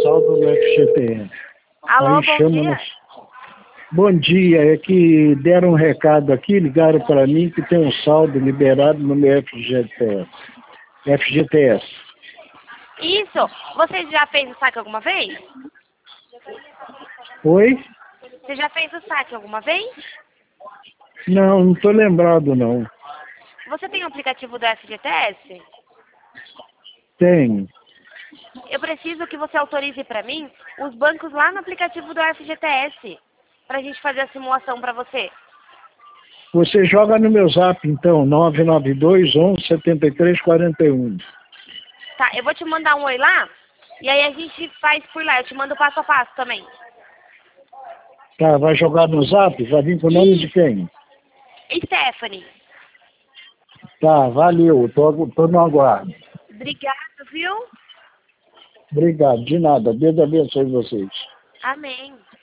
saldo do FGTS. Alô, Aí bom dia. Bom dia, é que deram um recado aqui, ligaram para mim que tem um saldo liberado no meu FGTS. FGTS. Isso. Você já fez o saque alguma vez? Oi? Você já fez o saque alguma vez? Não estou lembrado não. Você tem o aplicativo do FGTS? Tenho. Eu preciso que você autorize para mim os bancos lá no aplicativo do FGTS, para a gente fazer a simulação para você. Você joga no meu zap então, 992 11 73 41. Tá, eu vou te mandar um oi lá, e aí a gente faz por lá. Eu te mando passo a passo também. Tá, vai jogar no zap? Vai vir com o nome de quem? Stephanie, Tá, valeu, tô no aguardo. obrigada, viu? Obrigado, de nada. Deus abençoe vocês. Amém.